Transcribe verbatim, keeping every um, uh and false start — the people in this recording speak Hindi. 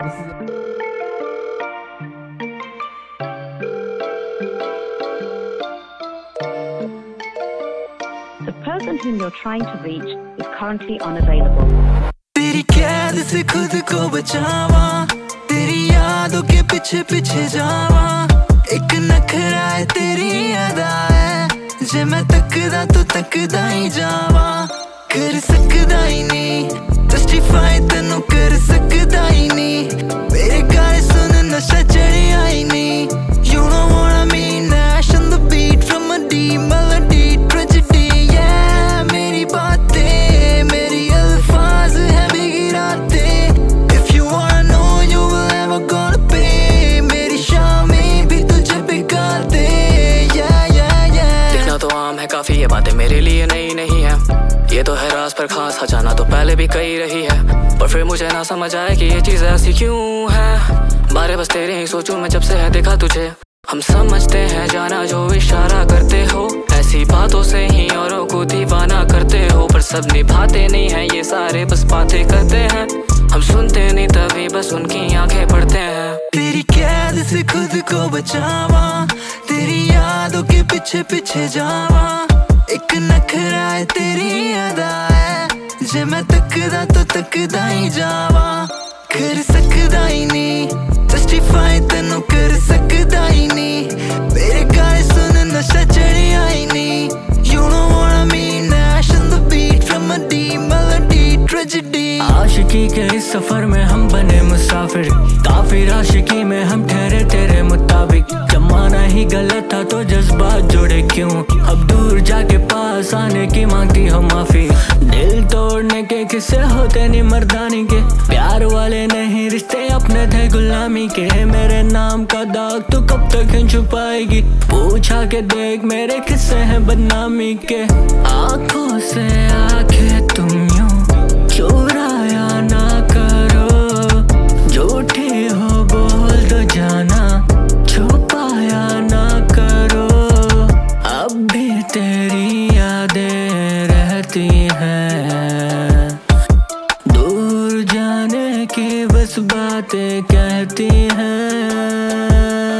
The person whom you're trying to reach is currently unavailable. तेरी कैद से खुद को बचावा, तेरी यादों के पीछे पीछे जावा। एक नखरा है तेरी अदा है, जे मैं तकदा तो तकदा ही जावा। कर सकदा ही नहीं जस्टिफाई तेनू, कर सकदा ही नहीं। मेरे गाने सुन नशा चढ़िया ही नहीं। You don't wanna me Nash on the beat from a deep melody tragedy, yeah। मेरी बातें मेरी अल्फाज है भीगी रातें। If you wanna know you will never gonna pay, मेरी शामें भी तुझे बिगा दे, yeah yeah yeah। दिखना तो आम है काफी, ये बातें मेरे लिए नई नहीं है। ये तो है राज पर खास, हजाना तो पहले भी कही रही है। पर फिर मुझे ना समझ आए कि ये चीज ऐसी क्यों है। बारे बस तेरे ही सोचूं मैं जब से है देखा तुझे। हम समझते हैं जाना जो इशारा करते हो, ऐसी बातों से ही औरों को दीवाना करते हो। पर सब निभाते नहीं हैं ये सारे, बस बातें करते हैं। हम सुनते नहीं तभी बस उनकी आंखें पढ़ते हैं। तेरी कैद से खुद को बचावा, तेरी यादों के पीछे पीछे जावा। एक नखरा है तेरी अदा है, जे मैं तकदा तो तकदा ही जावा। कर सकदा ही नहीं जस्टिफाई तेनू, कर सकदा ही नहीं। मेरे गाने सुन नशा चढ़िया ही नहीं। You don't wanna me Nash on the beat from a deep melody tragedy। आशिकी के इस सफर में हम बने मुसाफिर, काफी आशिकी में हम ठहरे तेरे मुताबिक। जमाना ही गलत था तो जज्बात जुड़े क्यों, अब दूर जाके पास आने की मांगती हो माफी। दिल तोड़ने के किस्से होते नहीं मर्दानी के, प्यार वाले नहीं रिश्ते अपने थे गुलामी के। मेरे नाम का दाग तू कब तक छुपाएगी, पूछा के देख मेरे किस्से हैं बदनामी के। आंखों से आंखें तुम यूं चुराया ना करो, झूठी हो बोल दो जाना, छुपाया ना करो। अब भी तेरी यादें रहती हैं, दूर जाने की बस बातें कहती हैं।